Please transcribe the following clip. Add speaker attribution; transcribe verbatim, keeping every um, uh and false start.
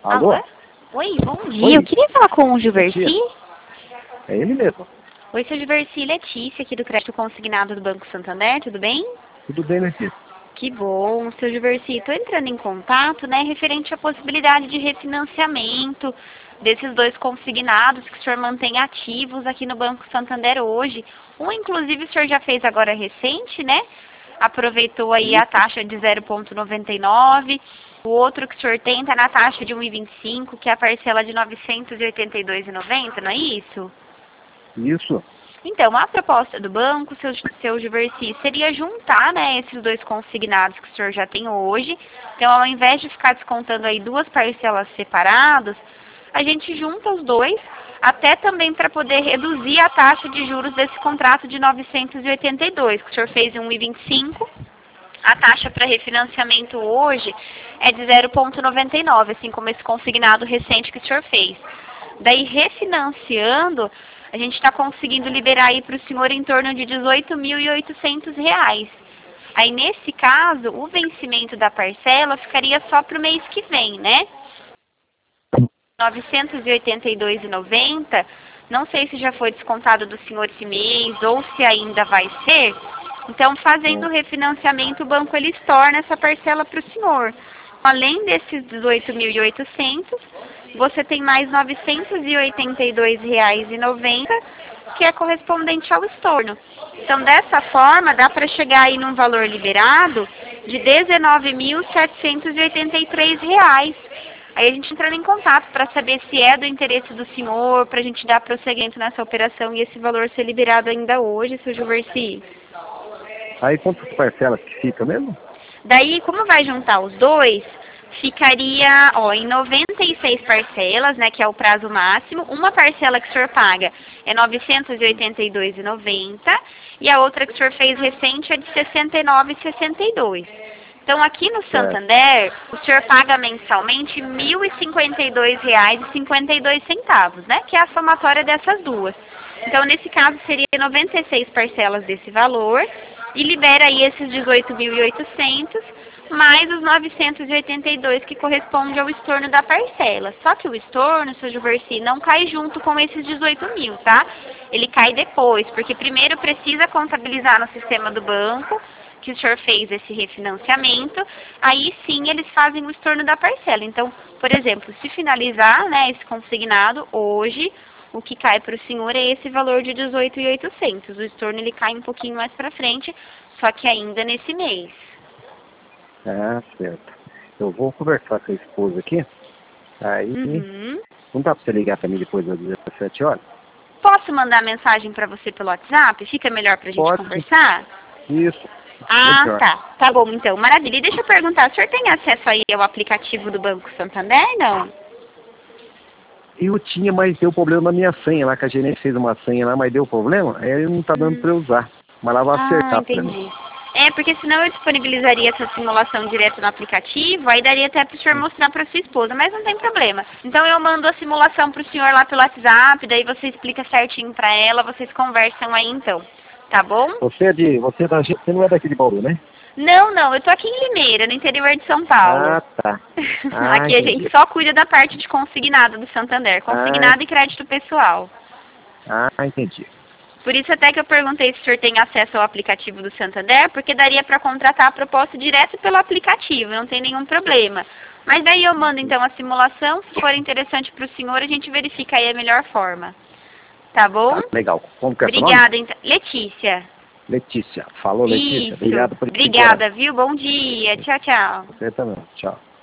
Speaker 1: Alô?
Speaker 2: Alô? Oi, bom dia.
Speaker 1: Oi.
Speaker 2: Eu queria falar com o Gilverci.
Speaker 1: É ele mesmo.
Speaker 2: Oi, seu Gilverci, Letícia, aqui do Crédito Consignado do Banco Santander, tudo bem?
Speaker 1: Tudo bem, Letícia?
Speaker 2: Que bom, seu Gilverci. Estou entrando em contato, né, referente à possibilidade de refinanciamento desses dois consignados que o senhor mantém ativos aqui no Banco Santander hoje. Um, inclusive, o senhor já fez agora recente, né? Aproveitou aí a taxa de zero vírgula noventa e nove. O outro que o senhor tem está na taxa de um vírgula vinte e cinco, que é a parcela de novecentos e oitenta e dois reais e noventa centavos, não é isso?
Speaker 1: Isso.
Speaker 2: Então, a proposta do banco, seu, seu Gilverci, seria juntar, né, esses dois consignados que o senhor já tem hoje. Então, ao invés de ficar descontando aí duas parcelas separadas, a gente junta os dois, até também para poder reduzir a taxa de juros desse contrato de novecentos e oitenta e dois, que o senhor fez em um vírgula vinte e cinco. A taxa para refinanciamento hoje é de zero vírgula noventa e nove, assim como esse consignado recente que o senhor fez. Daí, refinanciando, a gente está conseguindo liberar aí para o senhor em torno de dezoito mil e oitocentos reais. Aí, nesse caso, o vencimento da parcela ficaria só para o mês que vem, né? novecentos e oitenta e dois reais e noventa centavos, não sei se já foi descontado do senhor esse mês ou se ainda vai ser. Então, fazendo o refinanciamento, o banco ele torna essa parcela para o senhor. Além desses dezoito mil e oitocentos, você tem mais novecentos e oitenta e dois reais e noventa centavos, que é correspondente ao estorno. Então, dessa forma, dá para chegar aí num valor liberado de dezenove mil setecentos e oitenta e três reais. Aí a gente entra em contato para saber se é do interesse do senhor, para a gente dar prosseguimento nessa operação e esse valor ser liberado ainda hoje, seu Gilverci.
Speaker 1: Aí quantas parcelas que fica mesmo?
Speaker 2: Daí, como vai juntar os dois, ficaria ó, em noventa e seis parcelas, né, que é o prazo máximo. Uma parcela que o senhor paga é novecentos e oitenta e dois reais e noventa centavos e a outra que o senhor fez recente é de sessenta e nove reais e sessenta e dois centavos. Então, aqui no Santander, o senhor paga mensalmente mil e cinquenta e dois reais e cinquenta e dois centavos, né, que é a somatória dessas duas. Então, nesse caso, seria noventa e seis parcelas desse valor e libera aí esses dezoito mil e oitocentos mais os novecentos e oitenta e dois que corresponde ao estorno da parcela. Só que o estorno, seu Gilverci, não cai junto com esses dezoito mil, tá? Ele cai depois, porque primeiro precisa contabilizar no sistema do banco que o senhor fez esse refinanciamento, aí sim eles fazem o estorno da parcela. Então, por exemplo, se finalizar, né, esse consignado hoje, o que cai para o senhor é esse valor de dezoito mil e oitocentos. O estorno ele cai um pouquinho mais para frente, só que ainda nesse mês.
Speaker 1: Ah, certo. Eu vou conversar com a esposa aqui. Aí,
Speaker 2: Uhum.
Speaker 1: não dá para você ligar para mim depois das dezessete horas?
Speaker 2: Posso mandar mensagem para você pelo WhatsApp? Fica melhor para a gente
Speaker 1: Pode.
Speaker 2: conversar?
Speaker 1: Isso.
Speaker 2: Ah,
Speaker 1: Melhor.
Speaker 2: tá. Tá bom, então. Maravilha. E deixa eu perguntar, o senhor tem acesso aí ao aplicativo do Banco Santander, não?
Speaker 1: Eu tinha, mas deu problema na minha senha lá, que a gerente fez uma senha lá, mas deu problema, aí não tá dando
Speaker 2: Hum.
Speaker 1: para eu usar. Mas ela vai acertar
Speaker 2: Ah,
Speaker 1: para mim.
Speaker 2: entendi. É, porque senão eu disponibilizaria essa simulação direto no aplicativo, aí daria até para o senhor mostrar para sua esposa, mas não tem problema. Então eu mando a simulação para o senhor lá pelo WhatsApp, daí você explica certinho para ela, vocês conversam aí então, tá bom?
Speaker 1: Você é de. Você, é da, você não é daqui de Bauru, né?
Speaker 2: Não, não, eu tô aqui em Limeira, no interior de São Paulo.
Speaker 1: Ah, tá. Ah,
Speaker 2: Aqui a
Speaker 1: entendi.
Speaker 2: gente só cuida da parte de consignado do Santander, consignado
Speaker 1: Ah,
Speaker 2: e crédito pessoal.
Speaker 1: ah, entendi.
Speaker 2: Por isso até que eu perguntei se o senhor tem acesso ao aplicativo do Santander, porque daria para contratar a proposta direto pelo aplicativo, não tem nenhum problema. Mas daí eu mando então a simulação, se for interessante para o senhor, a gente verifica aí a melhor forma. Tá bom?
Speaker 1: Tá, legal. Como que é seu nome?
Speaker 2: Obrigada, então. Letícia.
Speaker 1: Letícia. Falou, Letícia.
Speaker 2: Isso.
Speaker 1: Obrigado por
Speaker 2: Obrigada, viu? Bom dia. Tchau, tchau.
Speaker 1: Você também. Tchau.